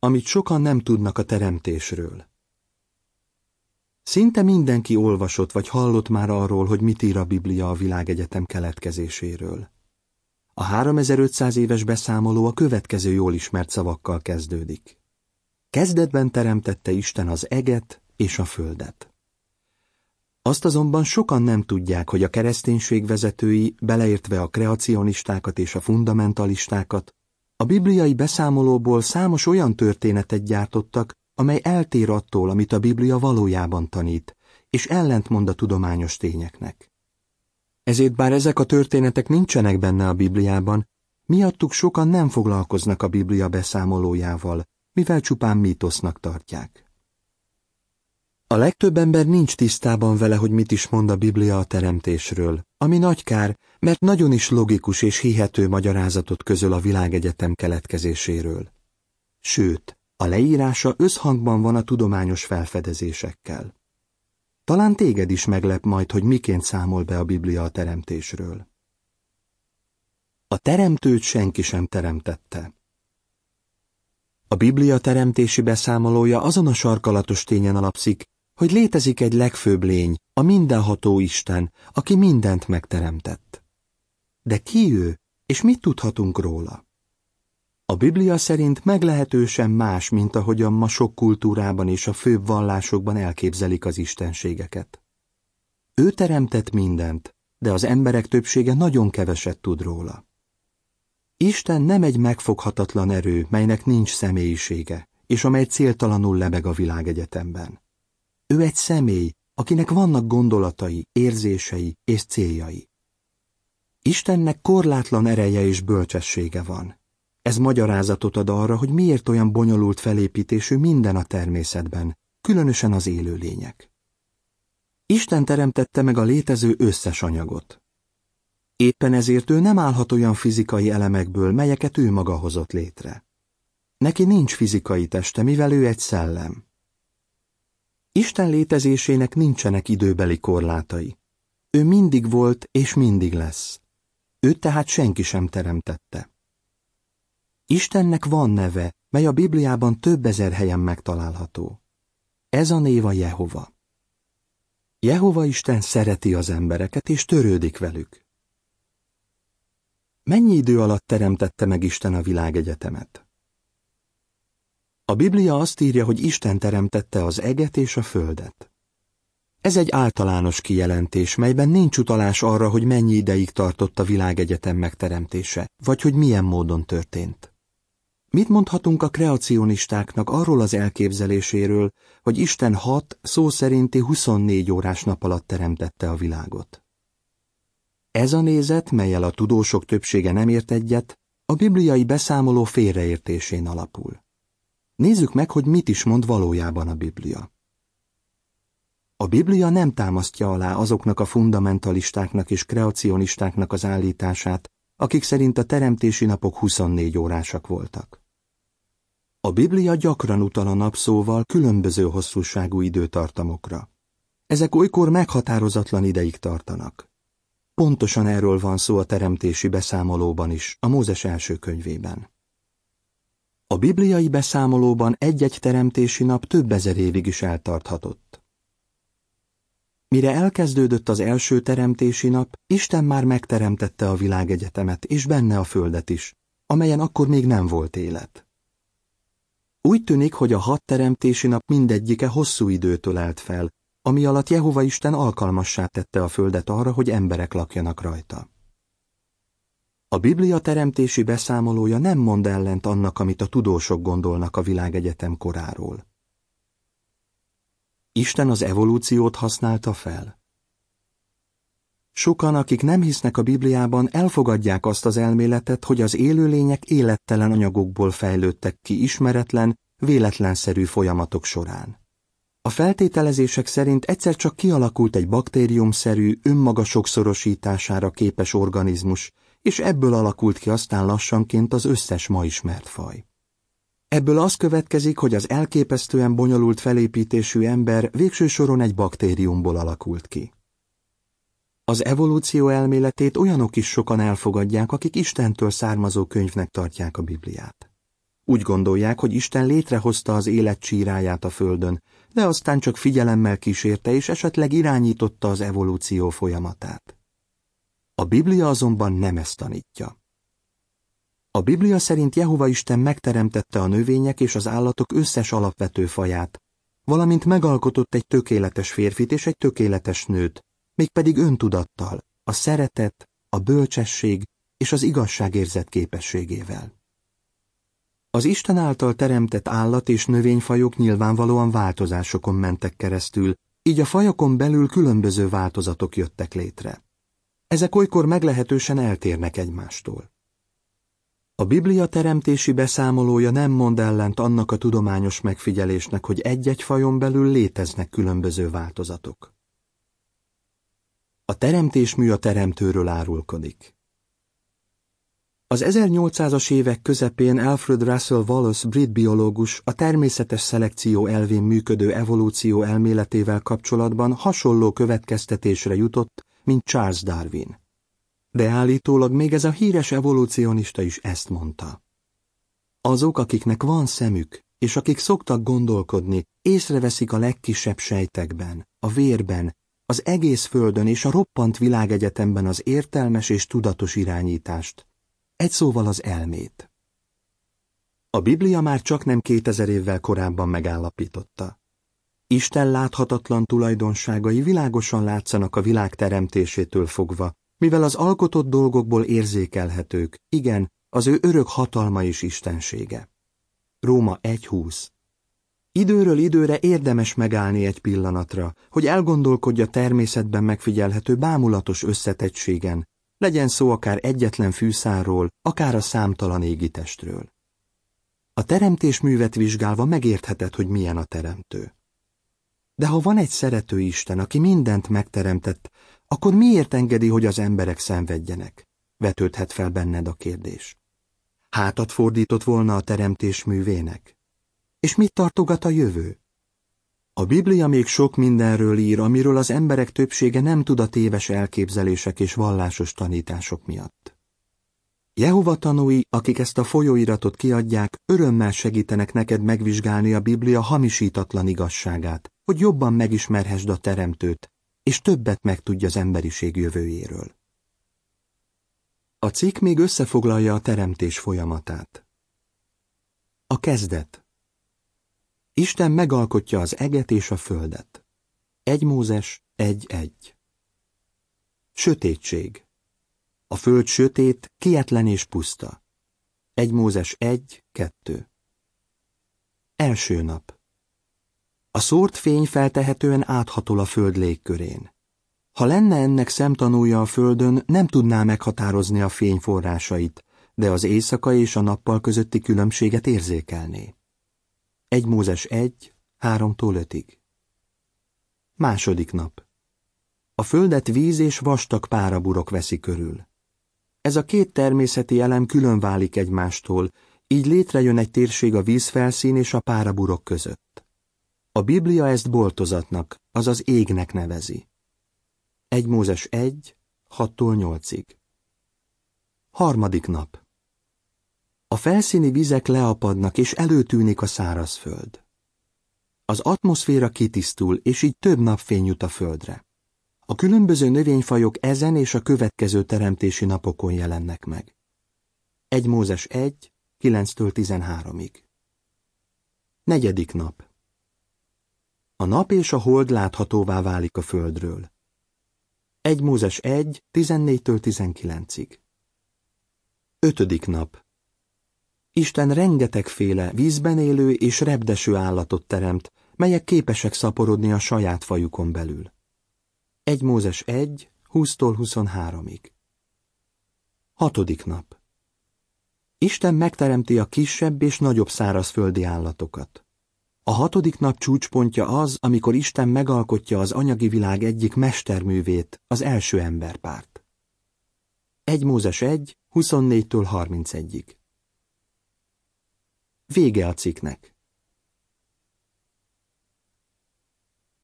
amit sokan nem tudnak a teremtésről. Szinte mindenki olvasott vagy hallott már arról, hogy mit ír a Biblia a világegyetem keletkezéséről. A 3500 éves beszámoló a következő jól ismert szavakkal kezdődik. Kezdetben teremtette Isten az eget és a földet. Azt azonban sokan nem tudják, hogy a kereszténység vezetői, beleértve a kreacionistákat és a fundamentalistákat, a bibliai beszámolóból számos olyan történetet gyártottak, amely eltér attól, amit a Biblia valójában tanít, és ellentmond a tudományos tényeknek. Ezért bár ezek a történetek nincsenek benne a Bibliában, miattuk sokan nem foglalkoznak a Biblia beszámolójával, mivel csupán mítosznak tartják. A legtöbb ember nincs tisztában vele, hogy mit is mond a Biblia a teremtésről, ami nagy kár, mert nagyon is logikus és hihető magyarázatot közöl a világegyetem keletkezéséről. Sőt, a leírása összhangban van a tudományos felfedezésekkel. Talán téged is meglep majd, hogy miként számol be a Biblia a teremtésről. A teremtőt senki sem teremtette. A Biblia teremtési beszámolója azon a sarkalatos tényen alapszik, hogy létezik egy legfőbb lény, a mindenható Isten, aki mindent megteremtett. De ki ő, és mit tudhatunk róla? A Biblia szerint meglehetősen más, mint ahogyan ma sok kultúrában és a főbb vallásokban elképzelik az istenségeket. Ő teremtett mindent, de az emberek többsége nagyon keveset tud róla. Isten nem egy megfoghatatlan erő, melynek nincs személyisége, és amely céltalanul lebeg a világegyetemben. Ő egy személy, akinek vannak gondolatai, érzései és céljai. Istennek korlátlan ereje és bölcsessége van. Ez magyarázatot ad arra, hogy miért olyan bonyolult felépítésű minden a természetben, különösen az élőlények. Isten teremtette meg a létező összes anyagot. Éppen ezért ő nem állhat olyan fizikai elemekből, melyeket ő maga hozott létre. Neki nincs fizikai teste, mivel ő egy szellem. Isten létezésének nincsenek időbeli korlátai. Ő mindig volt és mindig lesz. Őt tehát senki sem teremtette. Istennek van neve, mely a Bibliában több ezer helyen megtalálható. Ez a név a Jehova. Jehova Isten szereti az embereket és törődik velük. Mennyi idő alatt teremtette meg Isten a világegyetemet? A Biblia azt írja, hogy Isten teremtette az eget és a földet. Ez egy általános kijelentés, melyben nincs utalás arra, hogy mennyi ideig tartott a világegyetem megteremtése, vagy hogy milyen módon történt. Mit mondhatunk a kreacionistáknak arról az elképzeléséről, hogy Isten 6, szó szerinti 24 órás nap alatt teremtette a világot? Ez a nézet, mellyel a tudósok többsége nem ért egyet, a bibliai beszámoló félreértésén alapul. Nézzük meg, hogy mit is mond valójában a Biblia. A Biblia nem támasztja alá azoknak a fundamentalistáknak és kreacionistáknak az állítását, akik szerint a teremtési napok 24 órásak voltak. A Biblia gyakran utal a napszóval különböző hosszúságú időtartamokra. Ezek olykor meghatározatlan ideig tartanak. Pontosan erről van szó a teremtési beszámolóban is, a Mózes első könyvében. A bibliai beszámolóban egy-egy teremtési nap több ezer évig is eltarthatott. Mire elkezdődött az első teremtési nap, Isten már megteremtette a világegyetemet és benne a földet is, amelyen akkor még nem volt élet. Úgy tűnik, hogy a 6 teremtési nap mindegyike hosszú időt ölelt fel, ami alatt Jehova Isten alkalmassá tette a földet arra, hogy emberek lakjanak rajta. A Biblia teremtési beszámolója nem mond ellent annak, amit a tudósok gondolnak a világegyetem koráról. Isten az evolúciót használta fel. Sokan, akik nem hisznek a Bibliában, elfogadják azt az elméletet, hogy az élőlények élettelen anyagokból fejlődtek ki ismeretlen, véletlenszerű folyamatok során. A feltételezések szerint egyszer csak kialakult egy baktériumszerű, önmaga sokszorosítására képes organizmus, és ebből alakult ki aztán lassanként az összes ma ismert faj. Ebből az következik, hogy az elképesztően bonyolult felépítésű ember végső soron egy baktériumból alakult ki. Az evolúció elméletét olyanok is sokan elfogadják, akik Istentől származó könyvnek tartják a Bibliát. Úgy gondolják, hogy Isten létrehozta az élet csíráját a földön, de aztán csak figyelemmel kísérte és esetleg irányította az evolúció folyamatát. A Biblia azonban nem ezt tanítja. A Biblia szerint Jehova Isten megteremtette a növények és az állatok összes alapvető faját, valamint megalkotott egy tökéletes férfit és egy tökéletes nőt, mégpedig öntudattal, a szeretet, a bölcsesség és az igazságérzet képességével. Az Isten által teremtett állat- és növényfajok nyilvánvalóan változásokon mentek keresztül, így a fajokon belül különböző változatok jöttek létre. Ezek olykor meglehetősen eltérnek egymástól. A Biblia teremtési beszámolója nem mond ellent annak a tudományos megfigyelésnek, hogy egy-egy fajon belül léteznek különböző változatok. A teremtésmű a teremtőről árulkodik. Az 1800-as évek közepén Alfred Russel Wallace brit biológus a természetes szelekció elvén működő evolúció elméletével kapcsolatban hasonló következtetésre jutott, mint Charles Darwin. De állítólag még ez a híres evolúcionista is ezt mondta. Azok, akiknek van szemük, és akik szoktak gondolkodni, észreveszik a legkisebb sejtekben, a vérben, az egész földön és a roppant világegyetemben az értelmes és tudatos irányítást, egy szóval az elmét. A Biblia már csaknem 2000 évvel korábban megállapította. Isten láthatatlan tulajdonságai világosan látszanak a világ teremtésétől fogva, mivel az alkotott dolgokból érzékelhetők, igen, az ő örök hatalma és istensége. Róma 1:20. Időről időre érdemes megállni egy pillanatra, hogy elgondolkodj a természetben megfigyelhető bámulatos összetettségen, legyen szó akár egyetlen fűszálról, akár a számtalan égitestről. A teremtésművet vizsgálva megértheted, hogy milyen a teremtő. De ha van egy szerető Isten, aki mindent megteremtett, akkor miért engedi, hogy az emberek szenvedjenek? Vetődhet fel benned a kérdés. Hátat fordított volna a teremtés művének? És mit tartogat a jövő? A Biblia még sok mindenről ír, amiről az emberek többsége nem tud a téves elképzelések és vallásos tanítások miatt. Jehova tanúi, akik ezt a folyóiratot kiadják, örömmel segítenek neked megvizsgálni a Biblia hamisítatlan igazságát, hogy jobban megismerhessd a teremtőt, és többet megtudj az emberiség jövőjéről. A cikk még összefoglalja a teremtés folyamatát. A kezdet. Isten megalkotja az eget és a földet. 1 Mózes 1:1. Sötétség. A föld sötét, kietlen és puszta. 1 Mózes 1:2. Első nap. A szórt fény feltehetően áthatol a föld légkörén. Ha lenne ennek szemtanúja a földön, nem tudná meghatározni a fény forrásait, de az éjszaka és a nappal közötti különbséget érzékelné. 1 Mózes 1:3-5. Második nap. A földet víz és vastag páraburok veszi körül. Ez a két természeti elem külön válik egymástól, így létrejön egy térség a vízfelszín és a páraburok között. A Biblia ezt boltozatnak, azaz égnek nevezi. 1 Mózes 1:6-8. Harmadik nap. A felszíni vizek leapadnak és előtűnik a szárazföld. Az atmoszféra kitisztul, és így több napfény jut a földre. A különböző növényfajok ezen és a következő teremtési napokon jelennek meg. 1 Mózes 1:9-13. Negyedik nap. A nap és a hold láthatóvá válik a földről. 1 Mózes 1:14-19. Ötödik nap. Isten rengetegféle vízben élő és repdeső állatot teremt, melyek képesek szaporodni a saját fajukon belül. 1 Mózes 1:20-23. Hatodik nap. Isten megteremti a kisebb és nagyobb szárazföldi állatokat. A hatodik nap csúcspontja az, amikor Isten megalkotja az anyagi világ egyik mesterművét, az első emberpárt. 1 Mózes 1:24-31. Vége a cikknek.